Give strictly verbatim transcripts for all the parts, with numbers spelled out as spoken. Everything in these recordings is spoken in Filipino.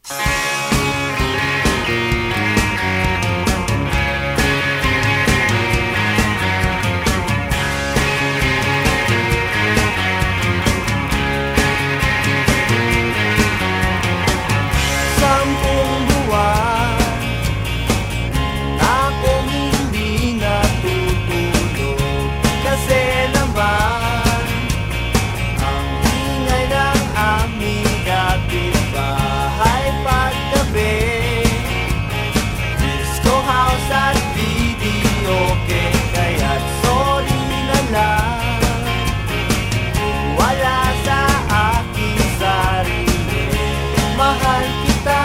Sampung buwan akong hindi natutulog kasi naman ang ingay ng aming kapitbahay paggabi. Disco house at videoke, kaya't sorry na lang wala sa aking sarili. Mahal kita,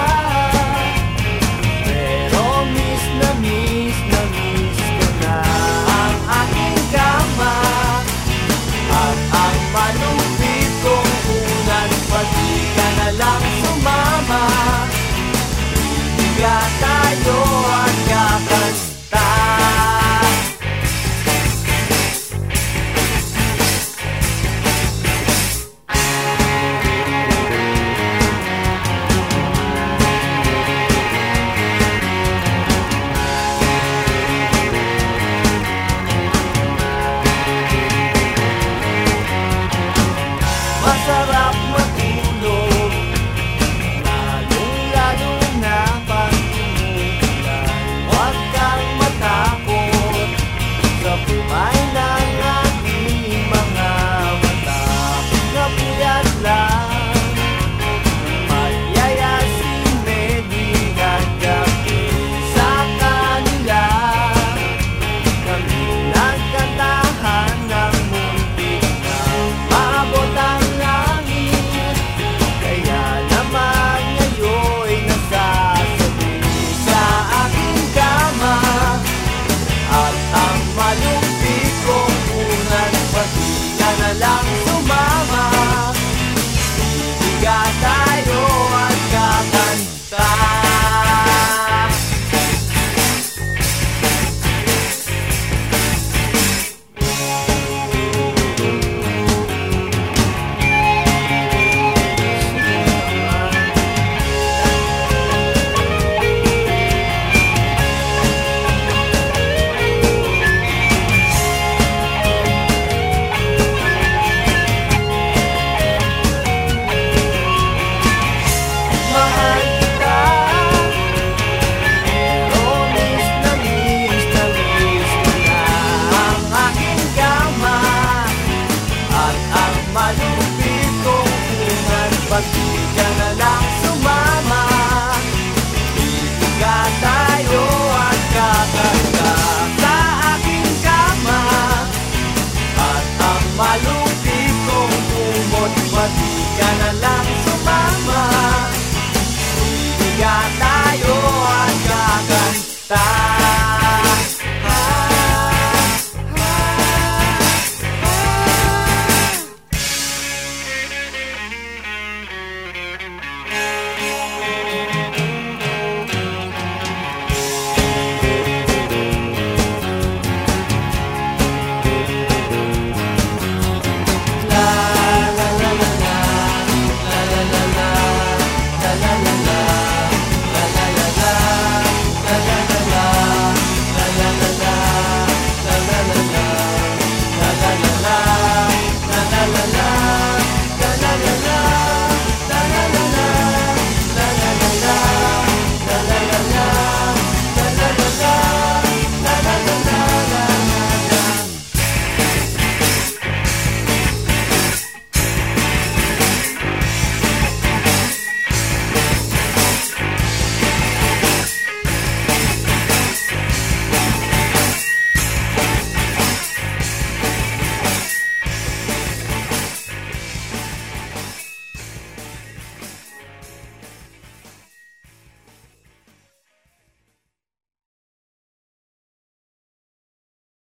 pero miss na miss na miss ko na ang aking kama at ang malupit kong unan. Pati ka na lang sumama, higa tayo at kakanta. Masarap matulog, lalong-lalo na pag umuulan. Huwag kang matakot sa buhay ng aking mga mata. Napuyat lang, magyayasin, medingan gabi sa kanila. Kami nagkantahan ng muntik na maabot ang langit. Kaya naman ngayon'y nasasabi sa aking kama at ang malupit kong unan. Pati ka na lang sumama, higa tayo at kakanta. Mahal kita, pero miss na miss na miss ko na ang aking kama at ang malupit kong unan. Pati ka na lang sumama, higa tayo at kakanta sa aking kama at ang malupit kong umot. Pati ka na lang sumama, higa